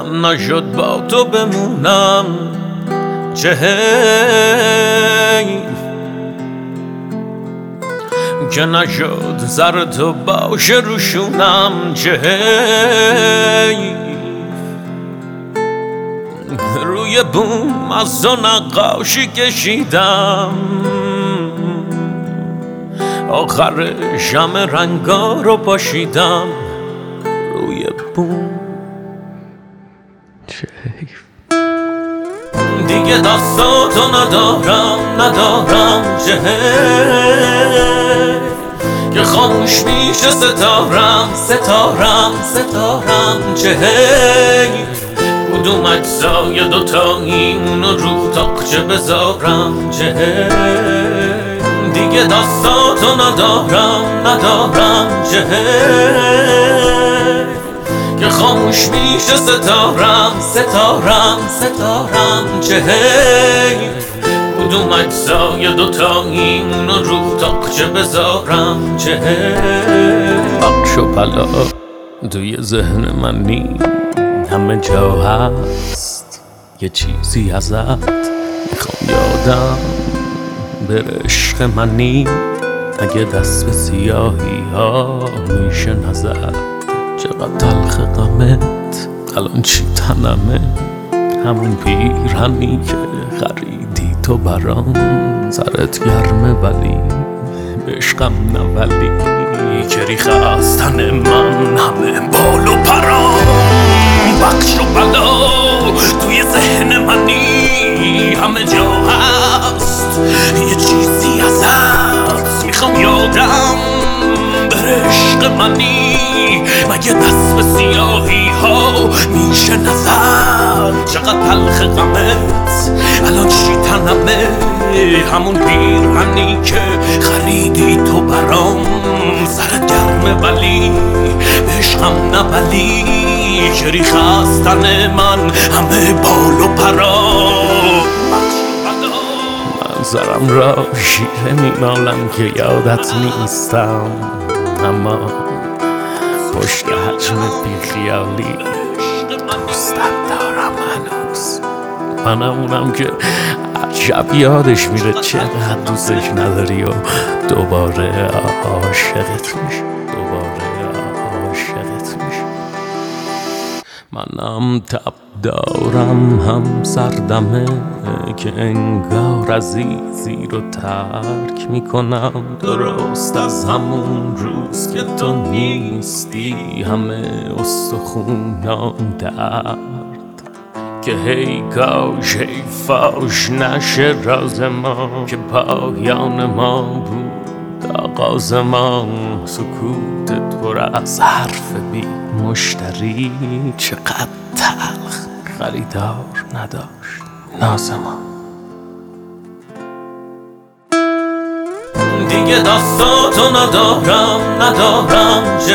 من نشد با تو بمونم چه حیف که نشد زر تو باشه روشونم چه حیف روی بوم از تو نقاشی کشیدم آخرش همه رنگا رو پاشیدم روی بوم چه حیف دیگه دستاتو ندارم چه حیف که خاموش میشه ستارم چه حیف کدوم اجزای دوتایی اونو رو تاقچه بذارم چه حیف دیگه دستاتو ندارم چه حیف که خاموش میشه ستارم چه حیف کدوم اجزای دوتایی اونو رو تاقچه بذارم چه حیف بخش و پلا توی ذهن من نی همه جا هست یه چیزی ازت میخوام یادم بره عشق منی اگه دست به سیاهی ها میشه نزد چقدر تلخ غمت الان چی تنمه همون پیرهنی که خریدی تو برام سرت گرمه ولی به عشقم نه ولی که ریخ از تن من همه بال و پرام بخش و بلا توی ذهن منی همه جا هست یه چیزی ازت میخوام یادم بره عشق منی مگه دست به سیاهی ها میشه نزد چقدر تلخ غمت الان چی تنمه همون پیرهنی که خریدی تو برام سرت گرمه ولی به عشقم نه ولی که ریخ از تن من همه بال و پرا منظرم را شیره میمالم که یادت نیستم اما پشت حجم بیخیالی دوستت دارم هنوز منم اونم که عجب یادش میره چقدر دوستش نداری و دوباره عاشقت میشه منم تب دارم هم سردمه که انگار عزیزی رو ترک میکنم درست از همون روز که تو نیستی همه استخونام درد که هی کاش هی فاش نشه راز ما که پایان ما بود آغاز ما سکوتت پر از حرف بی مشتری چقدر تلخ خریدار نداشت ناز ما دیگه دستاتو ندارم چه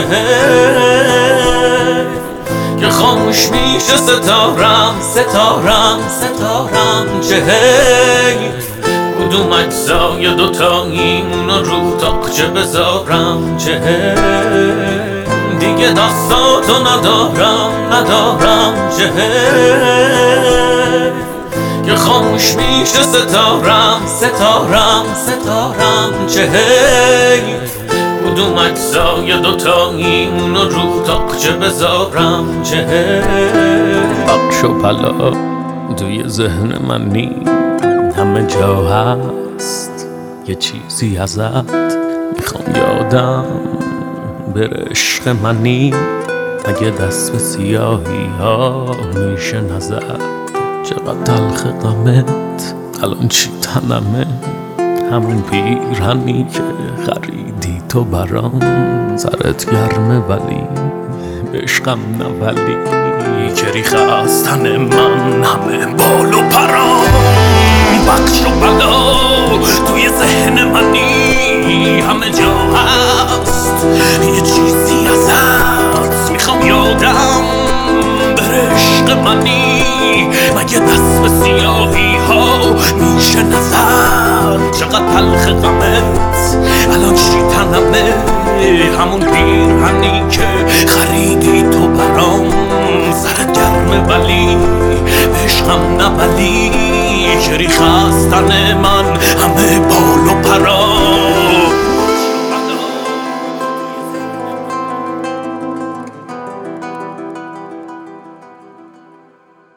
حیف که خاموش میشه ستارم چه حیف کدوم اجزای دوتایی اونو رو تاقچه بذارم چه حیف دیگه دستاتو ندارم چه حیف که خاموش میشه ستارم چه حیف کدوم اجزای دوتایی اونو رو تاقچه بذارم چه حیف بخش و پلا توی ذهن من نی همه جا هست یه چیزی ازت میخوام یادم بره عشق منی اگه دست به سیاهی ها میشه نزد چقدر تلخ غمت الان چی تنمه همون پیرهنی که خریدی تو برام سرت گرمه ولی به عشقم نه ولی که ریخ از تن من همه بال و پرام بخش و بلا توی ذهن منی همه جا هست یه چیزی ازت میخوام یادم بره عشق منی مگه دست به سیاهی ها میشه نزد چقدر تلخ غمت الان چی تنمه همون پیرهنی که خریدی تو برام سرت گرمه همه ولی عشقم نبلی چری خستن من همه با